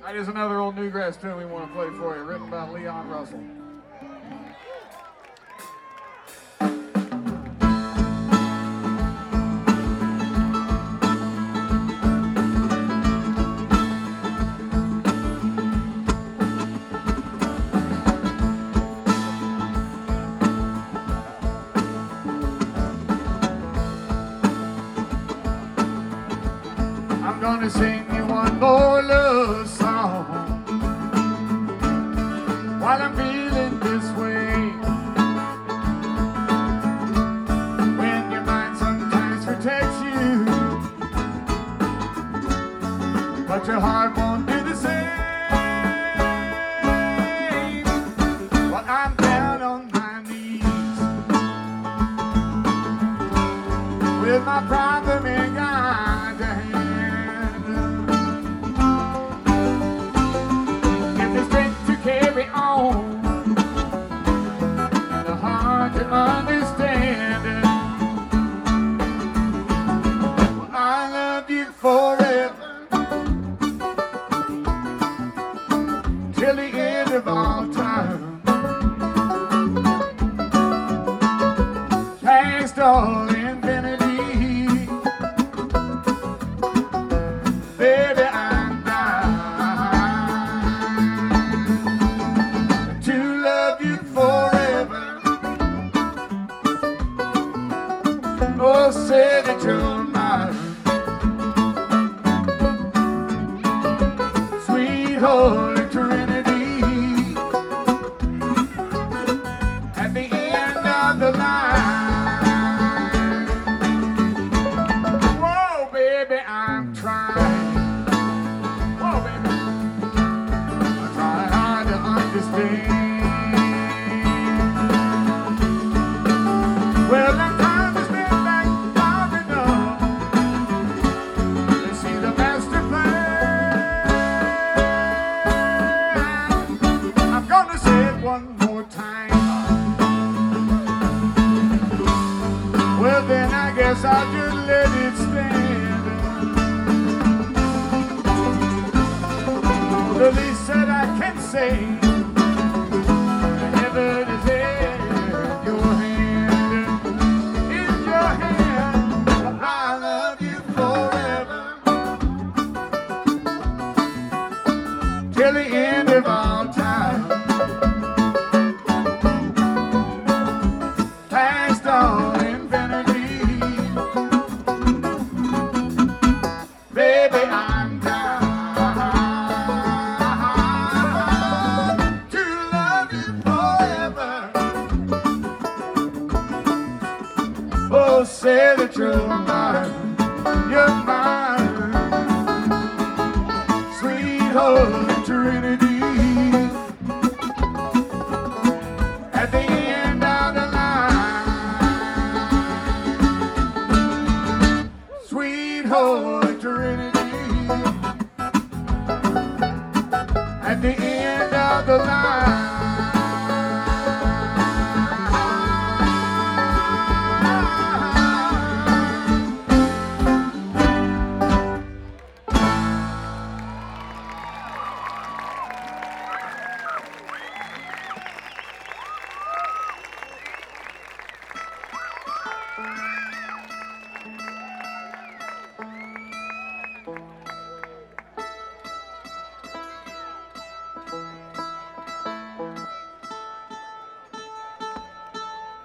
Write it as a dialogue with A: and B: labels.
A: That is another old Newgrass tune we want to play for you, written by Leon Russell. I'm gonna sing you one more love song while I'm feeling this way. When your mind sometimes protects you, but your heart won't do the same. Well, I'm down on my knees with my problem in God's hand. Carry on, and the heart to understand it. Well, I love you forever, till the end of all time, past all infinity. Baby, I'm down forever. Oh, say that you're mine, sweet Holy Trinity. At the end of the line, whoa, baby, I'm trying. Whoa, baby, I'm trying hard to understand. Well, I'm trying to stand back far enough to see the master plan. I'm gonna say it one more time. Well, then I guess I'll just let it stand. The least that I can say, heaven is in your hand. Till the end of all time, past all infinity. Baby, I'm down to love you forever. Oh, say that you're mine, you're mine, sweet Holy Trinity. At the end of the line, sweet Holy